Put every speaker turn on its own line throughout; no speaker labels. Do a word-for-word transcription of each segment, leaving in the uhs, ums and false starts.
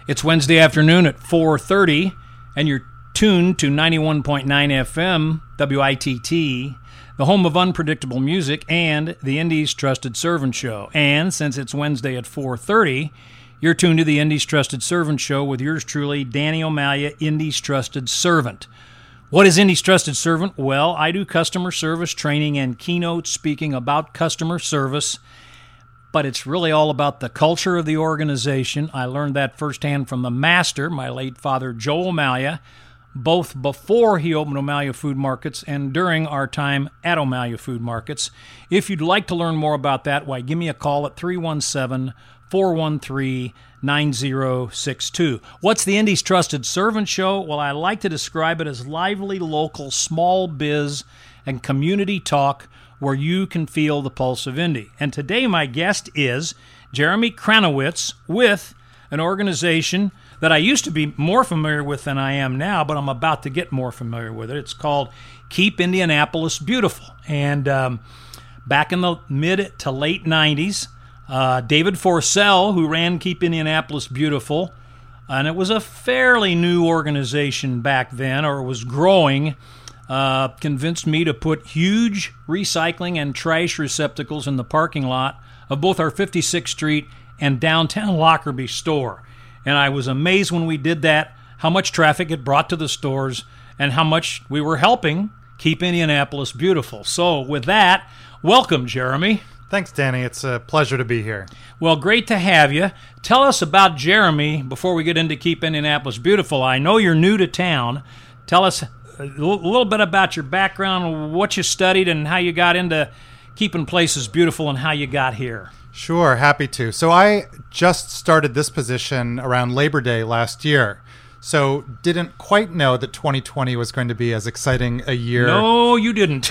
It's Wednesday afternoon at four thirty, and you're tuned to ninety-one point nine F M, W I T T, the home of unpredictable music and the Indies Trusted Servant Show. And since it's Wednesday at four thirty, you're tuned to the Indies Trusted Servant Show with yours truly, Danny O'Malia, Indies Trusted Servant. What is Indies Trusted Servant? Well, I do customer service training and keynote speaking about customer service, but it's really all about the culture of the organization. I learned that firsthand from the master, my late father, Joe O'Malia, both before he opened O'Malia Food Markets and during our time at O'Malia Food Markets. If you'd like to learn more about that, why, give me a call at three one seven, four one three, nine zero six two. What's the Indies Trusted Servant Show? Well, I like to describe it as lively, local, small biz and community talk where you can feel the pulse of Indy. And today my guest is Jeremy Kranowitz with an organization that I used to be more familiar with than I am now, but I'm about to get more familiar with it. It's called Keep Indianapolis Beautiful. And um, back in the mid to late nineties, uh, David Forcell, who ran Keep Indianapolis Beautiful, and it was a fairly new organization back then, or it was growing, Uh, convinced me to put huge recycling and trash receptacles in the parking lot of both our fifty-sixth Street and downtown Lockerbie store. And I was amazed when we did that, how much traffic it brought to the stores and how much we were helping keep Indianapolis beautiful. So with that, welcome, Jeremy.
Thanks, Danny. It's a pleasure to be here.
Well, great to have you. Tell us about Jeremy before we get into Keep Indianapolis Beautiful. I know you're new to town. Tell us a little bit about your background, what you studied, and how you got into keeping places beautiful and how you got here.
Sure, happy to. So I just started this position around Labor Day last year, so didn't quite know that twenty twenty was going to be as exciting a year.
No, you didn't.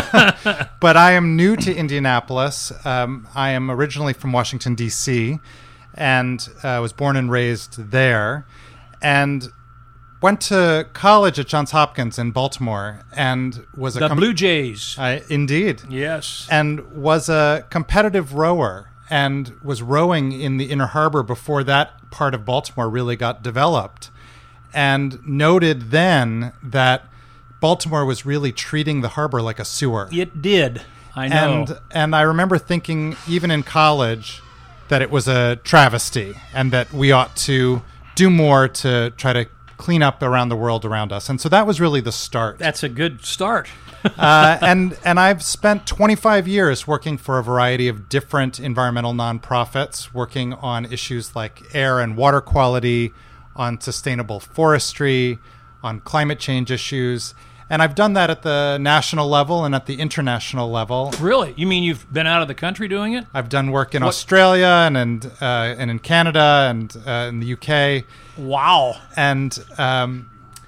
But I am new to Indianapolis. Um, I am originally from Washington, D C, and uh, was born and raised there, and went to college at Johns Hopkins in Baltimore and was a
the
com-
Blue Jays.
I, indeed.
Yes.
And was a competitive rower and was rowing in the Inner Harbor before that part of Baltimore really got developed. And noted then that Baltimore was really treating the harbor like a sewer.
It did. I know.
And and I remember thinking, even in college, that it was a travesty and that we ought to do more to try to clean up around the world around us. And so that was really the start.
That's a good start.
uh, and and I've spent twenty-five years working for a variety of different environmental nonprofits, working on issues like air and water quality, on sustainable forestry, on climate change issues. And I've done that at the national level and at the international level.
Really? You mean you've been out of the country doing it?
I've done work in
What?
Australia and and, uh, and in Canada and uh, in the U K.
Wow.
And um,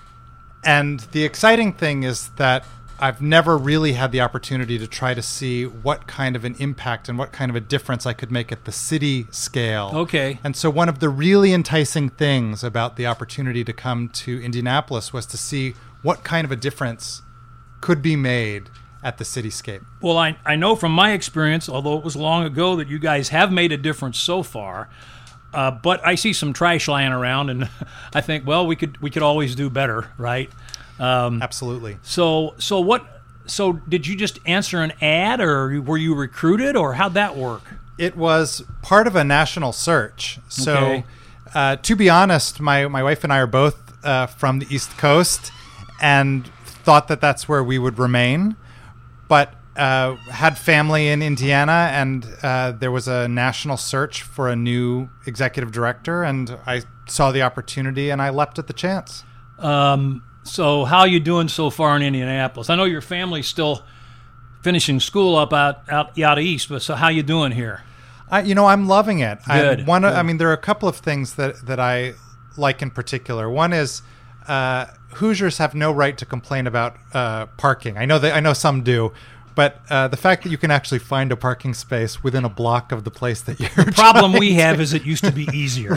and the exciting thing is that I've never really had the opportunity to try to see what kind of an impact and what kind of a difference I could make at the city scale.
Okay.
And so one of the really enticing things about the opportunity to come to Indianapolis was to see what kind of a difference could be made at the cityscape.
Well, I, I know from my experience, although it was long ago, that you guys have made a difference so far. Uh, but I see some trash lying around, and I think, well, we could we could always do better, right? Um,
Absolutely.
So so what? So did you just answer an ad, or were you recruited, or how'd that work?
It was part of a national search. So,
Okay.
uh, to be honest, my my wife and I are both uh, from the East Coast, and thought that that's where we would remain, but uh, had family in Indiana, and uh, there was a national search for a new executive director, and I saw the opportunity, and I leapt at the chance.
Um, so how are you doing so far in Indianapolis? I know your family's still finishing school up out out, out east, but so how you doing here?
I, you know, I'm loving it.
Good,
I, one,
good.
I mean, there are a couple of things that, that I like in particular. One is uh, Hoosiers have no right to complain about uh, parking. I know that I know some do, but uh, the fact that you can actually find a parking space within a block of the place that you're
The problem
trying
we
to-
have is it used to be easier.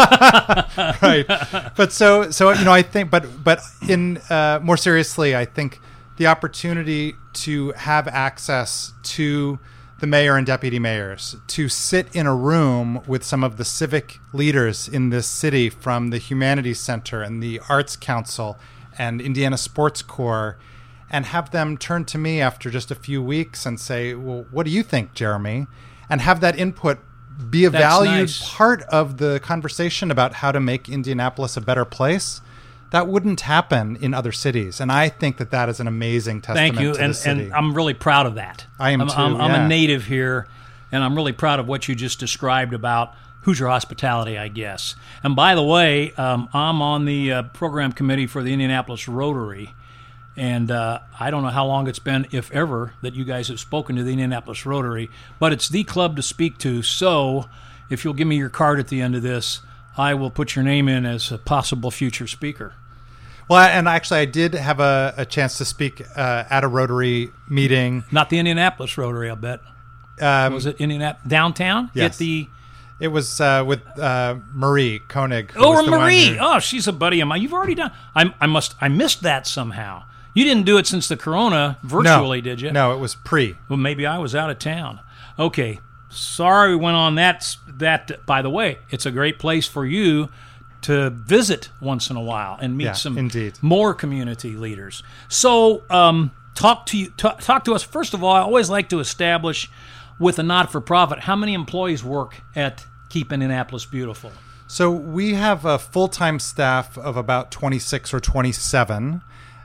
right. But so so you know, I think, but but in uh, more seriously, I think the opportunity to have access to the mayor and deputy mayors to sit in a room with some of the civic leaders in this city from the Humanities Center and the Arts Council and Indiana Sports Corps, and have them turn to me after just a few weeks and say, well, what do you think, Jeremy? And have that input be a
That's
valued
nice.
part of the conversation about how to make Indianapolis a better place. That wouldn't happen in other cities, and I think that that is an amazing testament
Thank you,
to
and,
the city.
and I'm really proud of that.
I am
I'm,
too,
I'm, I'm
yeah.
a native here, and I'm really proud of what you just described about Hoosier hospitality, I guess. And by the way, um, I'm on the uh, program committee for the Indianapolis Rotary, and uh, I don't know how long it's been, if ever, that you guys have spoken to the Indianapolis Rotary, but it's the club to speak to. So, if you'll give me your card at the end of this, I will put your name in as a possible future speaker.
Well, and actually, I did have a, a chance to speak uh, at a Rotary meeting.
Not the Indianapolis Rotary, I'll bet.
Um,
Was it Indianapolis downtown?
Yes.
At the
It was uh, with uh, Marie Koenig. who
oh,
was the one
Marie.
who-
Oh, she's a buddy of mine. You've already done. I, I must. I missed that somehow. You didn't do it since the Corona virtually,
no,
did you?
No, it was pre.
Well, maybe I was out of town. Okay. Sorry we went on that. That. By the way, it's a great place for you to visit once in a while and meet
Yeah,
some
indeed.
more community leaders. So, um, talk to you. Talk, talk to us. First of all, I always like to establish with a not-for-profit how many employees work at Keep Indianapolis Beautiful.
So we have a full-time staff of about twenty-six or twenty-seven,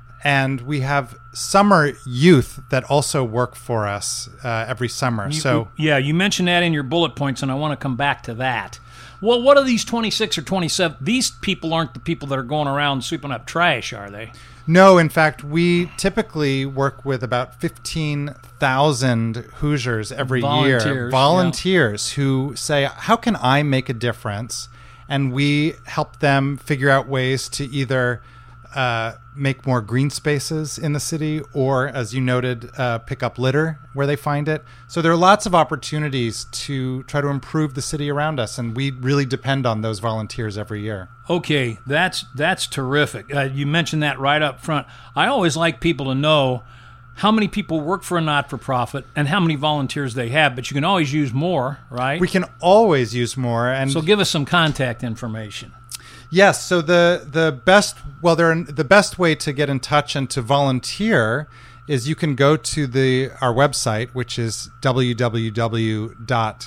and we have summer youth that also work for us uh, every summer.
You-
so
yeah, you mentioned that in your bullet points, and I want to come back to that. Well, what are these twenty-six or twenty-seven? These people aren't the people that are going around sweeping up trash, are they?
no, in fact, we typically work with about fifteen thousand Hoosiers every year,
Volunteers,
volunteers who say, how can I make a difference? And we help them figure out ways to either uh, make more green spaces in the city or, as you noted, uh, pick up litter where they find it. So there are lots of opportunities to try to improve the city around us, and we really depend on those volunteers every year.
Okay, that's that's terrific. Uh, you mentioned that right up front. I always like people to know how many people work for a not-for-profit and how many volunteers they have, but you can always use more, right?
We can always use more. And
So give us some contact information.
yes, so the the best well, there the best way to get in touch and to volunteer is you can go to the our website, which is w w w dot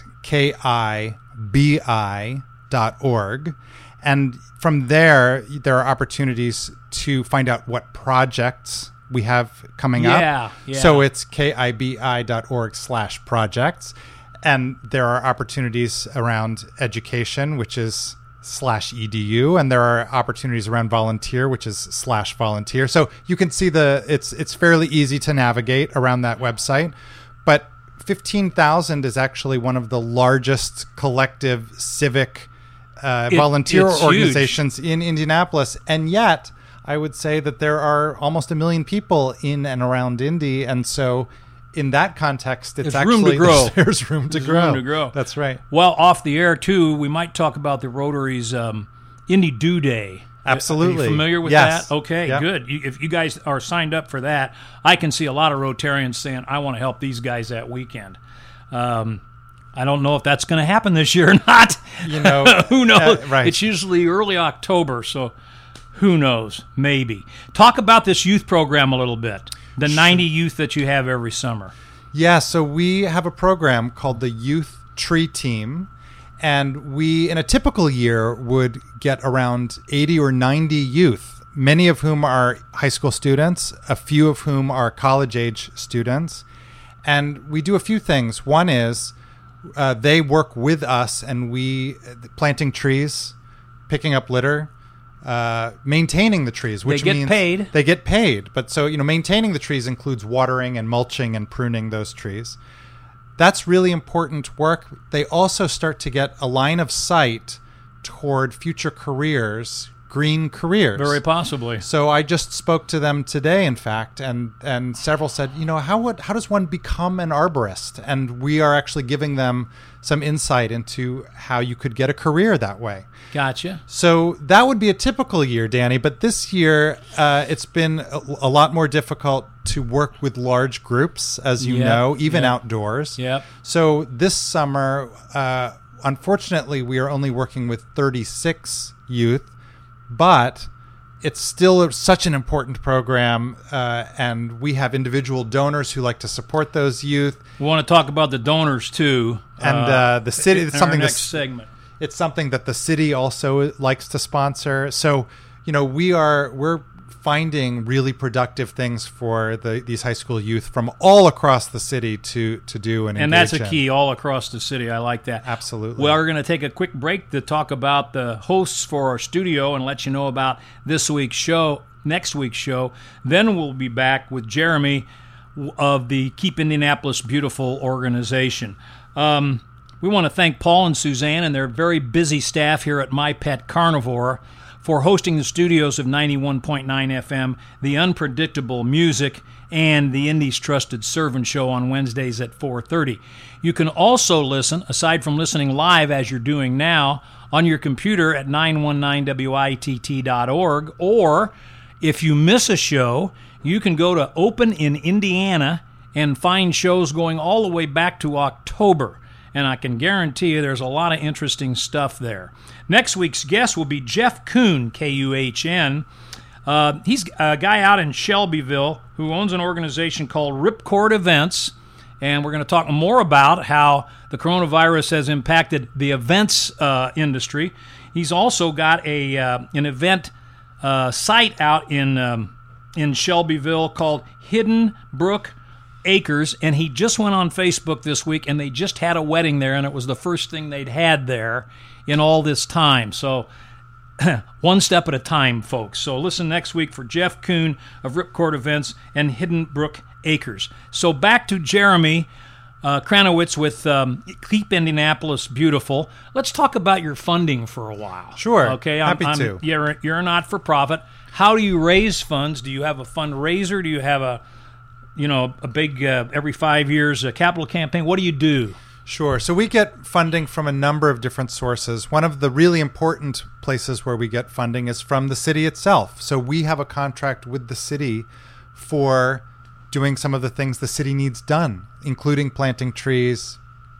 kibi dot org, and from there there are opportunities to find out what projects we have coming
Yeah,
up.
yeah.
So it's kibi dot org slash projects, and there are opportunities around education, which is slash edu, and there are opportunities around volunteer, which is slash volunteer. So you can see the it's it's fairly easy to navigate around that website. But fifteen thousand is actually one of the largest collective civic uh,
It-
volunteer
it's
organizations in Indianapolis, and yet I would say that there are almost a million people in and around Indy, and so in that context, it's
There's
actually
room to grow.
There's, there's room to
There's
grow.
room to grow.
That's right.
Well, off the air, too, we might talk about the Rotary's um, Indy Do Day.
Absolutely.
Are you familiar with
Yes.
that? Okay,
Yep.
good. You, if you guys are signed up for that, I can see a lot of Rotarians saying, I want to help these guys that weekend. Um, I don't know if that's going to happen this year or not.
You know,
who knows?
uh, right.
It's usually early October, so who knows? Maybe. Talk about this youth program a little bit. The ninety youth that you have every summer.
Yeah, so we have a program called the Youth Tree Team, and we, in a typical year, would get around eighty or ninety youth, many of whom are high school students, a few of whom are college-age students. And we do a few things. One is uh, they work with us, and we planting trees, picking up litter, uh, maintaining the trees, which
They get
means
paid.
They get paid. But so, you know, maintaining the trees includes watering and mulching and pruning those trees. That's really important work. They also start to get a line of sight toward future careers, green careers.
Very possibly.
So I just spoke to them today, in fact, and, and several said, you know, how would, how does one become an arborist? And we are actually giving them some insight into how you could get a career that way.
Gotcha.
So that would be a typical year, Danny. But this year, uh, it's been a, a lot more difficult to work with large groups, as you
Yep.
know, even
Yep.
outdoors.
Yep.
So this summer, uh, unfortunately, we are only working with thirty-six youth, but it's still such an important program, uh, and we have individual donors who like to support those youth.
We want to talk about the donors too,
And uh, the city,
in
it's something
our next
that's
segment.
It's something that the city also likes to sponsor. So, you know, we are we're finding really productive things for the, these high school youth from all across the city to to do and
And
engage
that's a
in.
key all across the city. I like that.
Absolutely.
Well, we're going to take a quick break to talk about the hosts for our studio and let you know about this week's show, next week's show. Then we'll be back with Jeremy of the Keep Indianapolis Beautiful organization. Um, we want to thank Paul and Suzanne and their very busy staff here at My Pet Carnivore for hosting the studios of ninety-one point nine F M, The Unpredictable Music, and the Indies Trusted Servant Show on Wednesdays at four thirty. You can also listen, aside from listening live as you're doing now, on your computer at nine one nine W I T T dot org, or if you miss a show, you can go to Open in Indiana and find shows going all the way back to October. And I can guarantee you there's a lot of interesting stuff there. Next week's guest will be Jeff Kuhn, K U H N. Uh, he's a guy out in Shelbyville who owns an organization called Ripcord Events, and we're going to talk more about how the coronavirus has impacted the events uh, industry. He's also got a uh, an event uh, site out in um, in Shelbyville called Hidden Brook Acres, and he just went on Facebook this week, and they just had a wedding there, and it was the first thing they'd had there in all this time. So one step at a time, folks. So listen next week for Jeff Kuhn of Ripcord Events and Hidden Brook Acres. So back to Jeremy uh, Kranowitz with um, Keep Indianapolis Beautiful. Let's talk about your funding for a while.
Sure.
Okay.
Happy
I'm,
to.
You're, you're a not-for-profit. How do you raise funds? Do you have a fundraiser? Do you have a you know, a big, uh, every five years, a capital campaign? What do you do?
Sure. So we get funding from a number of different sources. One of the really important places where we get funding is from the city itself. So we have a contract with the city for doing some of the things the city needs done, including planting trees,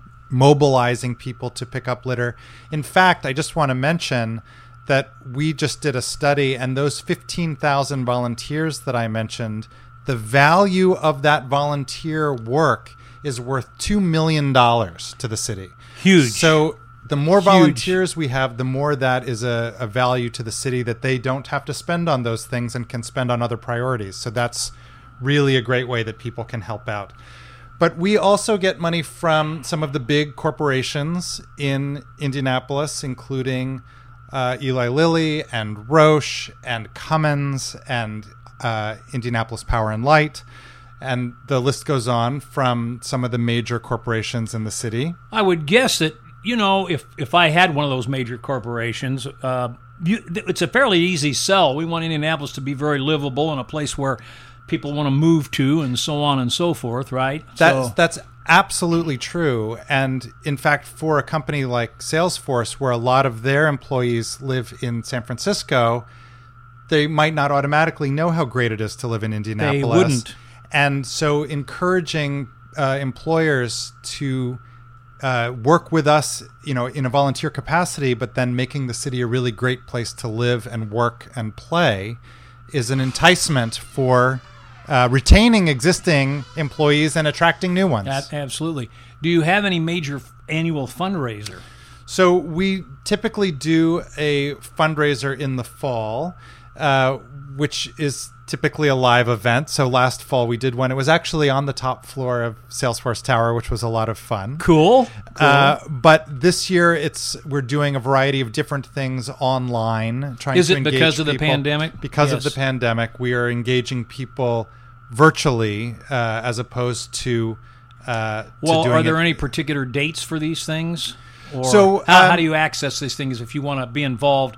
mobilizing people to pick up litter. In fact, I just want to mention that we just did a study, and those fifteen thousand volunteers that I mentioned, the value of that volunteer work is worth two million dollars to the city.
Huge.
So the more
Huge.
volunteers we have, the more that is a, a value to the city that they don't have to spend on those things and can spend on other priorities. So that's really a great way that people can help out. But we also get money from some of the big corporations in Indianapolis, including uh, Eli Lilly and Roche and Cummins and Uh, Indianapolis Power and Light, and the list goes on from some of the major corporations in the city.
I would guess that, you know, if, if I had one of those major corporations, uh, you, it's a fairly easy sell. We want Indianapolis to be very livable and a place where people want to move to and so on and so forth, right?
That's,
so,
that's absolutely true. And in fact, for a company like Salesforce, where a lot of their employees live in San Francisco, they might not automatically know how great it is to live in Indianapolis.
They wouldn't.
And so encouraging uh, employers to uh, work with us, you know, in a volunteer capacity, but then making the city a really great place to live and work and play is an enticement for uh, retaining existing employees and attracting new ones.
That, absolutely. Do you have any major annual fundraiser?
So we typically do a fundraiser in the fall, uh, which is typically a live event. So last fall we did one. It was actually on the top floor of Salesforce Tower, which was a lot of fun.
Cool. cool.
Uh, but this year it's we're doing a variety of different things online. Trying
Is
to
it
engage
because of the
people.
pandemic?
Because
Yes.
of the pandemic, we are engaging people virtually uh, as opposed to. Uh,
well,
to doing
are there
it.
any particular dates for these things? Or
So,
how,
um,
how do you access these things if you want to be involved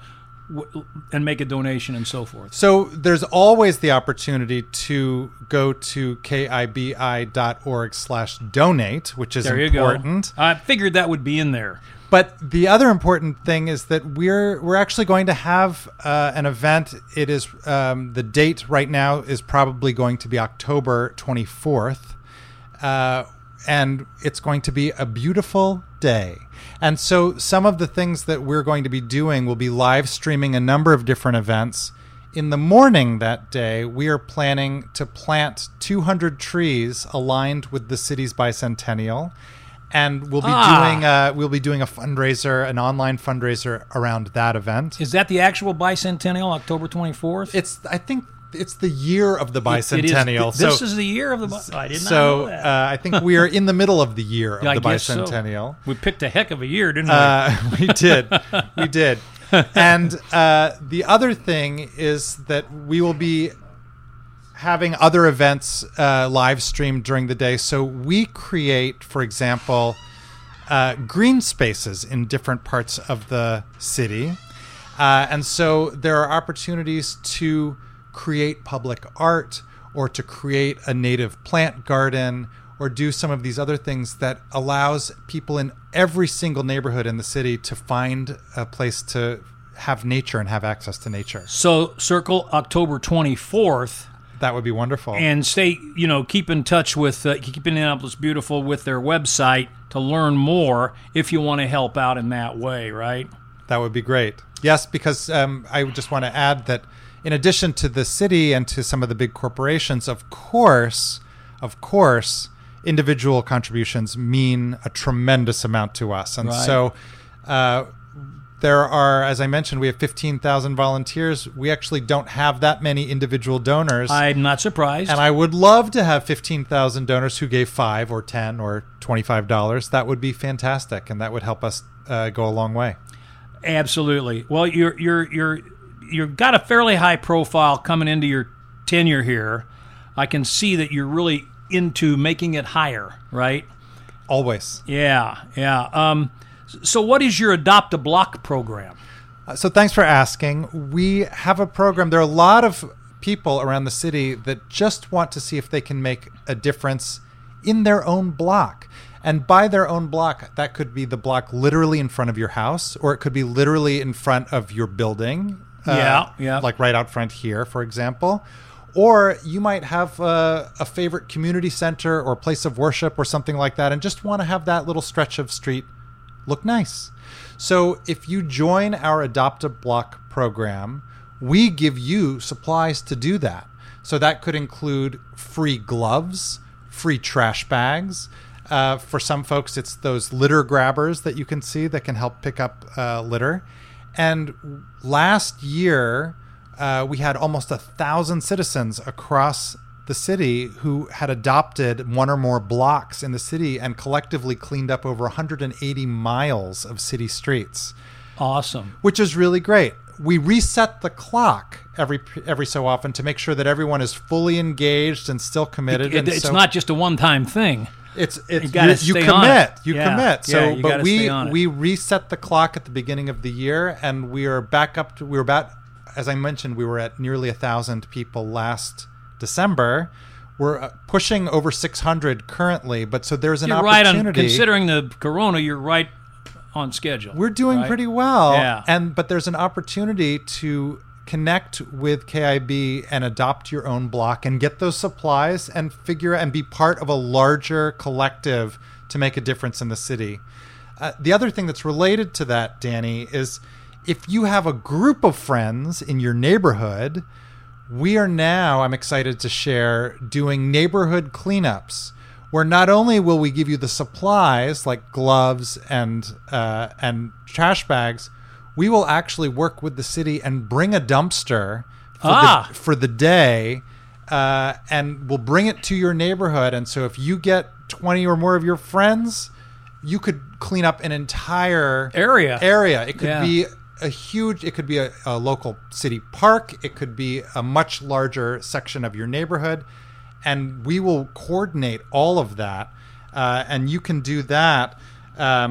w- and make a donation and so forth?
So there's always the opportunity to go to kibi.org slash donate, which is
There you
important.
go. I figured that would be in there.
But the other important thing is that we're we're actually going to have uh, an event. It is um, the date right now is probably going to be October twenty-fourth, uh, and it's going to be a beautiful day. And so some of the things that we're going to be doing will be live streaming a number of different events. In the morning that day, we are planning to plant two hundred trees aligned with the city's bicentennial. And we'll be
Ah.
doing a, we'll be doing a fundraiser, an online fundraiser around that event.
Is that the actual bicentennial, October twenty-fourth?
It's I think it's the year of the
It- it is-
bicentennial.
This
so
is the year of the bi- I did not
so
know that.
uh, I think we are in the middle of the year of
Yeah, I
the
guess so.
bicentennial.
We picked a heck of a year, didn't we?
Uh, we did, we did. And uh, the other thing is that we will be having other events uh, live streamed during the day. So we create, for example, uh, green spaces in different parts of the city. Uh, and so there are opportunities to create public art or to create a native plant garden or do some of these other things that allows people in every single neighborhood in the city to find a place to have nature and have access to nature.
So circle October twenty-fourth.
That would be wonderful.
And stay, you know, keep in touch with, uh, keep Indianapolis Beautiful with their website to learn more if you want to help out in that way, right?
That would be great. Yes, because um, I just want to add that in addition to the city and to some of the big corporations, of course, of course, individual contributions mean a tremendous amount to us. And
Right.
so uh, there are, as I mentioned, we have fifteen thousand volunteers. We actually don't have that many individual donors.
I'm not surprised.
And I would love to have fifteen thousand donors who gave five or ten or twenty-five dollars. That would be fantastic, and that would help us uh, go a long way.
Absolutely. Well, you're you're you're you've got a fairly high profile coming into your tenure here. I can see that you're really into making it higher, right?
Always.
Yeah, yeah. Um, so, what is your Adopt a Block program?
Uh, So thanks for asking. We have a program. There are a lot of people around the city that just want to see if they can make a difference in their own block. And by their own block, that could be the block literally in front of your house, or it could be literally in front of your building. uh,
Yeah, yeah.
Like right out front here, for example. Or you might have a, a favorite community center or place of worship or something like that and just want to have that little stretch of street look nice. So if you join our Adopt a Block program, we give you supplies to do that. So that could include free gloves, free trash bags. Uh, for some folks, it's those litter grabbers that you can see that can help pick up uh, litter. And last year, uh, we had almost a thousand citizens across the city who had adopted one or more blocks in the city and collectively cleaned up over one hundred eighty miles of city streets,
Awesome.
which is really great. We reset the clock every every so often to make sure that everyone is fully engaged and still committed.
It-
and
it's
so
not just a one-time thing.
It's it's
You gotta
you, you
stay on
commit.
it.
You
Yeah.
commit. So,
Yeah, you
but
gotta
we
stay on it.
we reset the clock at the beginning of the year, and we are back up to we were about, as I mentioned, we were at nearly a thousand people last December. We're uh, pushing over six hundred currently, but so there's an
You're right on,
opportunity.
considering the corona, you're right on schedule.
We're doing
right?
pretty well,
Yeah.
and but there's an opportunity to connect with K I B and adopt your own block and get those supplies and figure and be part of a larger collective to make a difference in the city. Uh, the other thing that's related to that, Danny, is if you have a group of friends in your neighborhood, we are now, I'm excited to share, doing neighborhood cleanups where not only will we give you the supplies like gloves and uh, and trash bags, we will actually work with the city and bring a dumpster for,
Ah.
the, for the day, uh, and we'll bring it to your neighborhood. And so if you get twenty or more of your friends, you could clean up an entire
Area.
Area. It could
Yeah.
be a huge, it could be a, a local city park. It could be a much larger section of your neighborhood. And we will coordinate all of that. Uh, and you can do that um,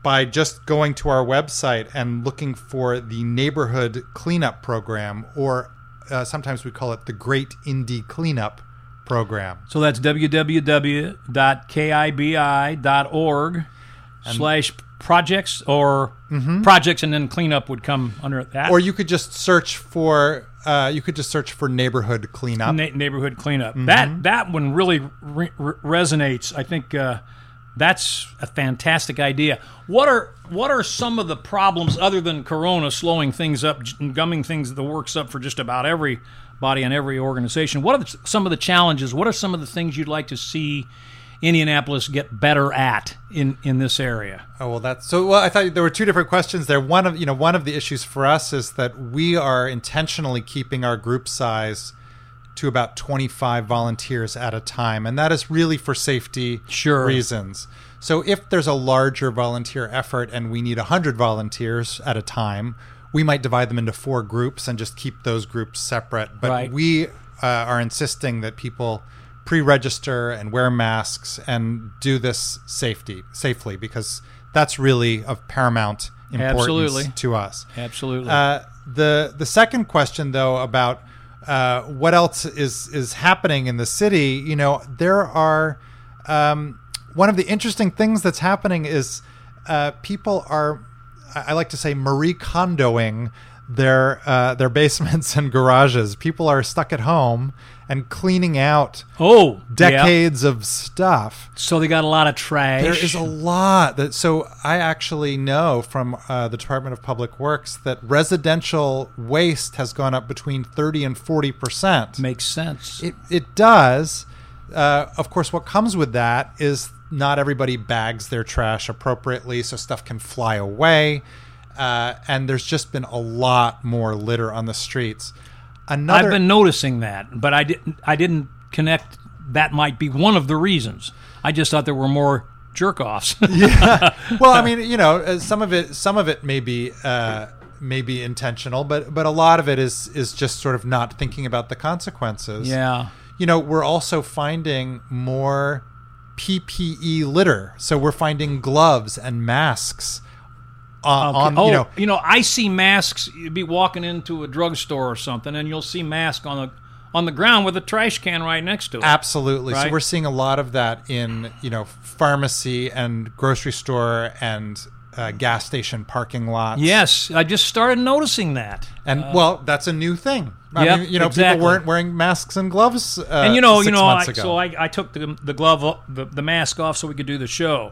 by just going to our website and looking for the Neighborhood Cleanup Program, or uh, sometimes we call it the Great Indie Cleanup Program.
So that's w w w dot kibi dot org slash projects, or mm-hmm. projects, and then cleanup would come under that.
Or you could just search for uh, you could just search for Neighborhood Cleanup.
Na- neighborhood Cleanup. Mm-hmm. That that one really re- re- resonates. I think uh, that's a fantastic idea. What are what are some of the problems other than Corona slowing things up and gumming things the works up for just about everybody and every organization? What are the, some of the challenges? What are some of the things you'd like to see Indianapolis get better at in, in this area?
Oh, well, that's so. Well, I thought there were two different questions there. One of you know one of the issues for us is that we are intentionally keeping our group size to about twenty-five volunteers at a time, and that is really for safety
sure.
reasons. So if there's a larger volunteer effort and we need one hundred volunteers at a time, we might divide them into four groups and just keep those groups separate. But
right.
we uh, are insisting that people pre-register and wear masks and do this safety safely, because that's really of paramount importance
Absolutely.
to us.
Absolutely.
Uh, the the second question, though, about uh, what else is is happening in the city, you know, there are um, one of the interesting things that's happening is uh, people are, I like to say, Marie Kondoing their uh, their basements and garages. People are stuck at home and cleaning out
oh
decades
yeah.
of stuff.
So they got a lot of trash.
There is a lot. That, so I actually know from uh, the Department of Public Works that residential waste has gone up between thirty and forty percent.
Makes sense.
It, it does. Uh, of course, what comes with that is not everybody bags their trash appropriately, so stuff can fly away. Uh, and there's just been a lot more litter on the streets. Another,
I've been noticing that, but I didn't. I didn't connect. That might be one of the reasons. I just thought there were more jerk-offs.
yeah. Well, I mean, you know, some of it, some of it may be, uh, may be intentional, but but a lot of it is is just sort of not thinking about the consequences.
Yeah.
You know, we're also finding more P P E litter, so we're finding gloves and masks. Uh,
okay.
on,
oh,
you know,
you know, I see masks. You'd be walking into a drugstore or something, and you'll see masks on the on the ground with a trash can right next to it.
Absolutely.
Right?
So we're seeing a lot of that in, you know, pharmacy and grocery store and uh, gas station parking lots.
Yes, I just started noticing that.
And
uh,
well, that's a new thing. I
yep,
mean, you know,
exactly.
people weren't wearing masks and gloves. Uh,
and you know,
six
you know,
months
I,
ago.
so I, I took the the glove, off, the the mask off, so we could do the show.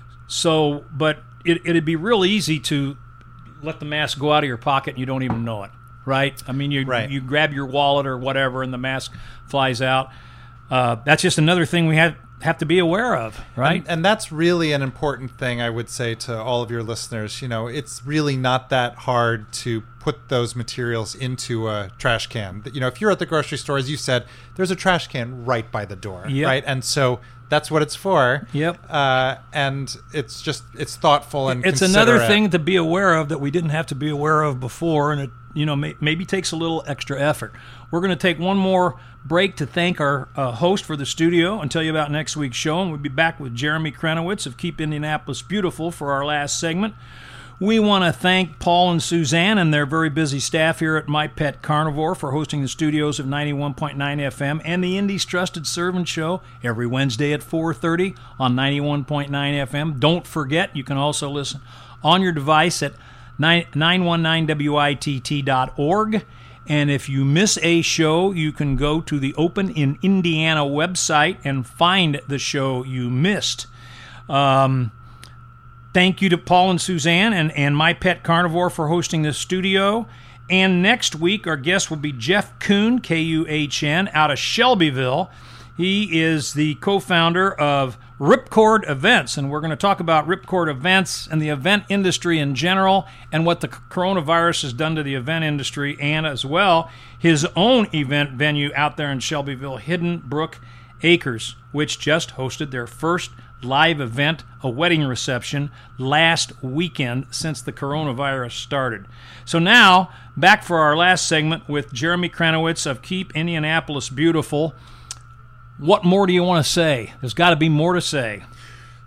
So, but it, it'd be real easy to let the mask go out of your pocket and you don't even know it, right? I mean, you
right.
you grab your wallet or whatever, and the mask flies out. Uh, that's just another thing we have have to be aware of, right?
And, and that's really an important thing, I would say to all of your listeners. You know, it's really not that hard to put those materials into a trash can. You know, if you're at the grocery store, as you said, there's a trash can right by the door,
yep.
right? And so that's what it's for.
Yep.
Uh, and it's just, it's thoughtful and
it's another thing to be aware of that we didn't have to be aware of before, and it, you know, may, maybe takes a little extra effort. We're going to take one more break to thank our uh, host for the studio and tell you about next week's show, and we'll be back with Jeremy Krenowitz of Keep Indianapolis Beautiful for our last segment. We want to thank Paul and Suzanne and their very busy staff here at My Pet Carnivore for hosting the studios of ninety-one point nine F M and the Indy's Trusted Servant Show every Wednesday at four thirty on ninety-one point nine F M. Don't forget, you can also listen on your device at nine one nine W I T T dot org. And if you miss a show, you can go to the Open in Indiana website and find the show you missed. Um... Thank you to Paul and Suzanne and, and My Pet Carnivore for hosting this studio. And next week, our guest will be Jeff Kuhn, K U H N, out of Shelbyville. He is the co-founder of Ripcord Events, and we're going to talk about Ripcord Events and the event industry in general and what the coronavirus has done to the event industry, and as well his own event venue out there in Shelbyville, Hidden Brook Acres, which just hosted their first live event, a wedding reception, last weekend since the coronavirus started. So now, back for our last segment with Jeremy Krenowitz of Keep Indianapolis Beautiful. What more do you want to say? There's got to be more to say.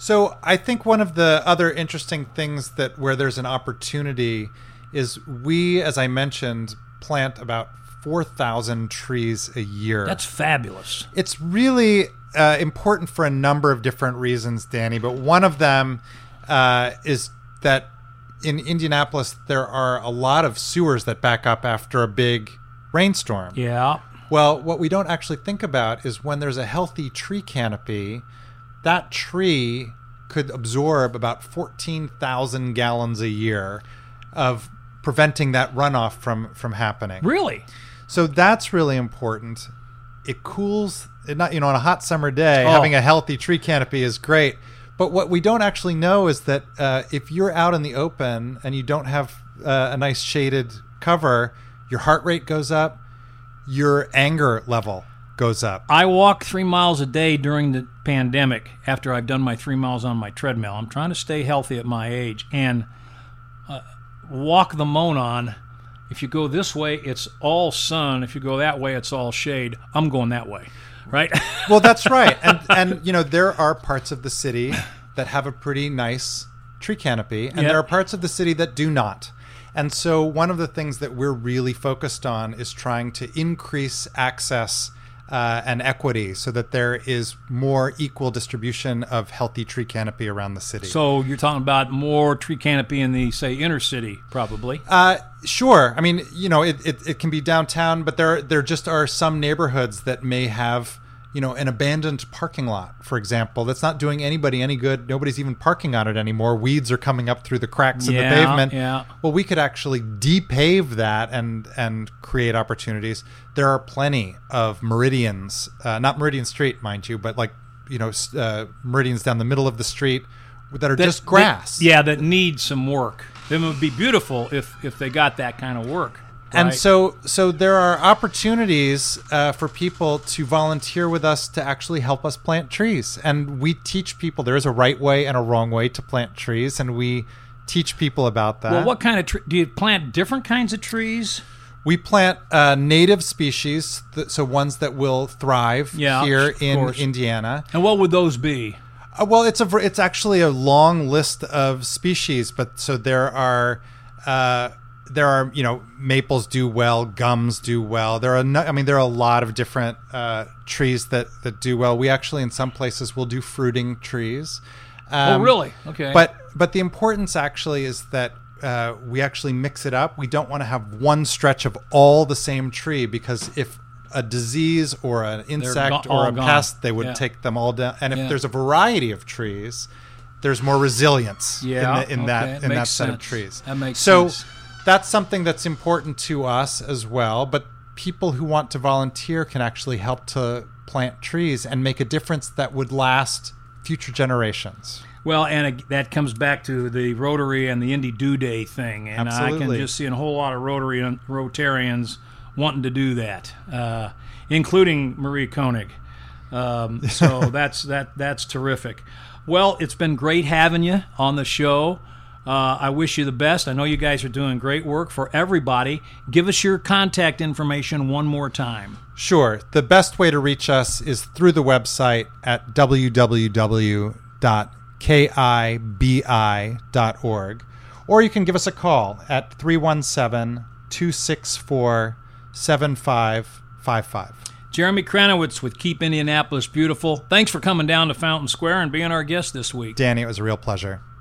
So I think one of the other interesting things that where there's an opportunity is we, as I mentioned, plant about four thousand trees a year.
That's fabulous.
It's really uh, important for a number of different reasons, Danny, but one of them uh, is that in Indianapolis, there are a lot of sewers that back up after a big rainstorm.
Yeah.
Well, what we don't actually think about is when there's a healthy tree canopy, that tree could absorb about fourteen thousand gallons a year of preventing that runoff from, from happening.
Really?
So that's really important. It cools, it not you know, on a hot summer day,
Oh.
having a healthy tree canopy is great. But what we don't actually know is that uh, if you're out in the open and you don't have uh, a nice shaded cover, your heart rate goes up, your anger level goes up.
I walk three miles a day during the pandemic after I've done my three miles on my treadmill. I'm trying to stay healthy at my age. And uh, walk the Monon, if you go this way, it's all sun. If you go that way, it's all shade. I'm going that way, right?
Well, that's right. And, and you know, there are parts of the city that have a pretty nice tree canopy, and
Yep.
there are parts of the city that do not. And so one of the things that we're really focused on is trying to increase access uh, and equity so that there is more equal distribution of healthy tree canopy around the city.
So you're talking about more tree canopy in the, say, inner city, probably.
Uh, sure. I mean, you know, it, it, it can be downtown, but there there just are some neighborhoods that may have, you know, an abandoned parking lot, for example, that's not doing anybody any good. Nobody's even parking on it anymore. Weeds are coming up through the cracks in
Yeah,
the pavement.
yeah.
Well, we could actually depave that and and create opportunities. There are plenty of meridians, uh, not Meridian Street, mind you, but like, you know, s- uh, meridians down the middle of the street that are
That-
just grass.
that- yeah, that need some work. It would be beautiful if, if they got that kind of work.
And
right?
so, so there are opportunities uh, for people to volunteer with us to actually help us plant trees. And we teach people there is a right way and a wrong way to plant trees, and we teach people about that.
Well, what kind of tree? Do you plant different kinds of trees?
We plant uh, native species, th- so ones that will thrive
Yeah,
here
of
in
course.
Indiana.
And what would those be?
Uh, well, it's a ver- it's actually a long list of species, but so there are. Uh, There are, you know, maples do well, gums do well. There are, no, I mean, there are a lot of different uh, trees that, that do well. We actually, in some places, will do fruiting trees.
Oh,
Um,
really? Okay.
But but the importance actually is that uh, we actually mix it up. We don't want to have one stretch of all the same tree, because if a disease or an insect
go-
or
all
a
gone.
pest, they would
Yeah.
take them all down. And if
Yeah.
there's a variety of trees, there's more resilience
Yeah,
in, the, in
okay,
that
it
in that
makes
set of
sense.
trees.
That makes
so
sense.
that's something that's important to us as well. But people who want to volunteer can actually help to plant trees and make a difference that would last future generations.
Well, and uh, that comes back to the Rotary and the Indy Do Day thing. And I can
Absolutely.
just see a whole lot of Rotary and Rotarians wanting to do that, uh, including Marie Koenig. Um, so that's that that's terrific. Well, it's been great having you on the show. Uh, I wish you the best. I know you guys are doing great work for everybody. Give us your contact information one more time.
Sure. The best way to reach us is through the website at w w w dot kibi dot org, or you can give us a call at three one seven, two six four, seven five five five.
Jeremy Kranowitz with Keep Indianapolis Beautiful. Thanks for coming down to Fountain Square and being our guest this week.
Danny, it was a real pleasure.